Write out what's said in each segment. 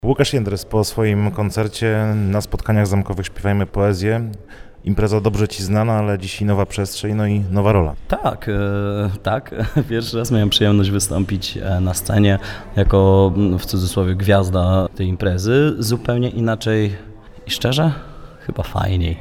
Łukasz Jędrys po swoim koncercie na spotkaniach zamkowych Śpiewajmy Poezję. Impreza dobrze Ci znana, ale dzisiaj nowa przestrzeń, no i nowa rola. Tak. Pierwszy raz miałem przyjemność wystąpić na scenie jako, w cudzysłowie, gwiazda tej imprezy. Zupełnie inaczej i szczerze, chyba fajniej.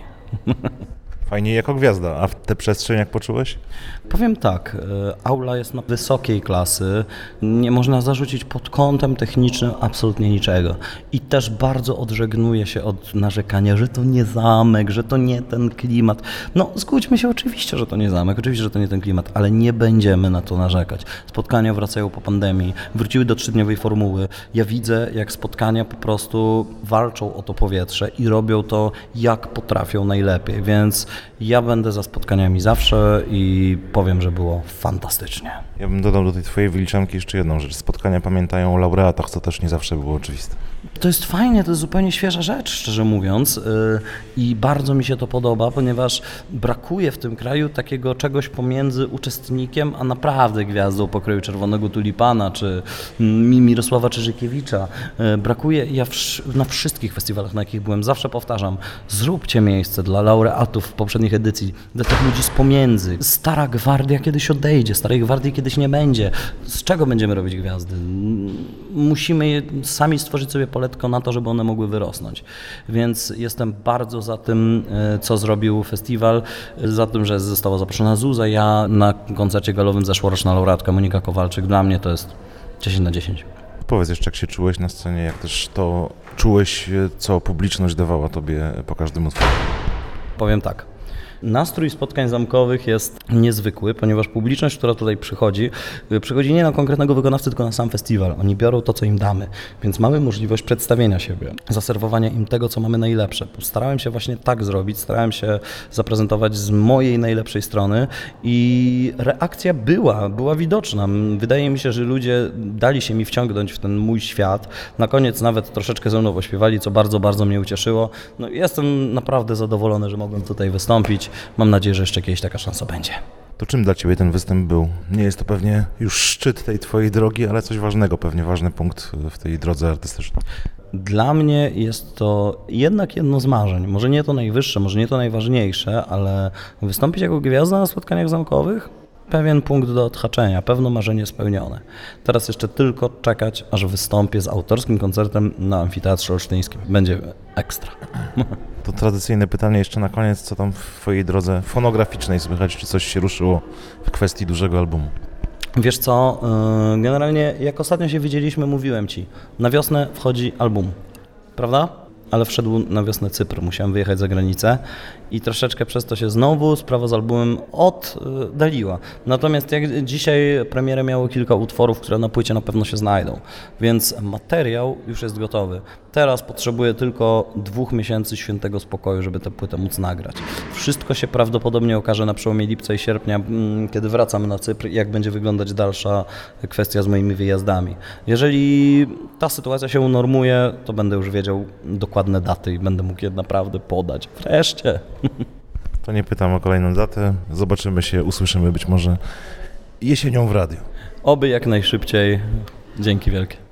Fajnie jako gwiazda, a w tę przestrzeń jak poczułeś? Powiem tak, aula jest na wysokiej klasy, nie można zarzucić pod kątem technicznym absolutnie niczego. I też bardzo odżegnuję się od narzekania, że to nie zamek, że to nie ten klimat. No zgódźmy się, oczywiście, że to nie zamek, oczywiście, że to nie ten klimat, ale nie będziemy na to narzekać. Spotkania wracają po pandemii, wróciły do 3-dniowej formuły. Ja widzę, jak spotkania po prostu walczą o to powietrze i robią to jak potrafią najlepiej, więc ja będę za spotkaniami zawsze i powiem, że było fantastycznie. Ja bym dodał do tej Twojej wyliczanki jeszcze jedną rzecz. Spotkania pamiętają o laureatach, co też nie zawsze było oczywiste. To jest fajnie, to jest zupełnie świeża rzecz, szczerze mówiąc, i bardzo mi się to podoba, ponieważ brakuje w tym kraju takiego czegoś pomiędzy uczestnikiem, a naprawdę gwiazdą pokroju Czerwonego Tulipana, czy Mirosława Czyżykiewicza. Brakuje, ja na wszystkich festiwalach, na jakich byłem, zawsze powtarzam, zróbcie miejsce dla laureatów w poprzednich edycji, dla tych ludzi z pomiędzy. Stara gwardia kiedyś odejdzie, starej gwardii kiedyś nie będzie. Z czego będziemy robić gwiazdy? Musimy sami stworzyć sobie poletko na to, żeby one mogły wyrosnąć. Więc jestem bardzo za tym, co zrobił festiwal, za tym, że została zaproszona Zuza. Ja na koncercie galowym zeszłoroczna laureatka Monika Kowalczyk. Dla mnie to jest 10 na 10. Powiedz jeszcze, jak się czułeś na scenie, jak też to czułeś, co publiczność dawała Tobie po każdym utworze. Powiem tak. Nastrój spotkań zamkowych jest niezwykły, ponieważ publiczność, która tutaj przychodzi nie na konkretnego wykonawcę, tylko na sam festiwal. Oni biorą to, co im damy, więc mamy możliwość przedstawienia siebie, zaserwowania im tego, co mamy najlepsze. Starałem się właśnie tak zrobić, starałem się zaprezentować z mojej najlepszej strony i reakcja była widoczna. Wydaje mi się, że ludzie dali się mi wciągnąć w ten mój świat. Na koniec nawet troszeczkę ze mną pośpiewali, co bardzo, bardzo mnie ucieszyło. No, jestem naprawdę zadowolony, że mogłem tutaj wystąpić. Mam nadzieję, że jeszcze kiedyś taka szansa będzie. To czym dla Ciebie ten występ był? Nie jest to pewnie już szczyt tej Twojej drogi, ale coś ważnego, pewnie ważny punkt w tej drodze artystycznej. Dla mnie jest to jednak jedno z marzeń. Może nie to najwyższe, może nie to najważniejsze, ale wystąpić jako gwiazda na spotkaniach zamkowych? Pewien punkt do odhaczenia, pewno marzenie spełnione. Teraz jeszcze tylko czekać, aż wystąpię z autorskim koncertem na Amfiteatrze Olsztyńskim. Będzie ekstra. To tradycyjne pytanie jeszcze na koniec, co tam w Twojej drodze fonograficznej słychać, czy coś się ruszyło w kwestii dużego albumu? Wiesz co, generalnie jak ostatnio się widzieliśmy, mówiłem Ci, na wiosnę wchodzi album, prawda? Ale wszedł na wiosnę Cypr, musiałem wyjechać za granicę i troszeczkę przez to się znowu sprawa z albumem oddaliła. Natomiast jak dzisiaj premierę miało kilka utworów, które na płycie na pewno się znajdą, więc materiał już jest gotowy. Teraz potrzebuję tylko 2 miesięcy świętego spokoju, żeby tę płytę móc nagrać. Wszystko się prawdopodobnie okaże na przełomie lipca i sierpnia, kiedy wracamy na Cypr i jak będzie wyglądać dalsza kwestia z moimi wyjazdami. Jeżeli ta sytuacja się unormuje, to będę już wiedział dokładne daty i będę mógł je naprawdę podać. Wreszcie. To nie pytam o kolejną datę. Zobaczymy się, usłyszymy być może jesienią w radiu. Oby jak najszybciej. Dzięki wielkie.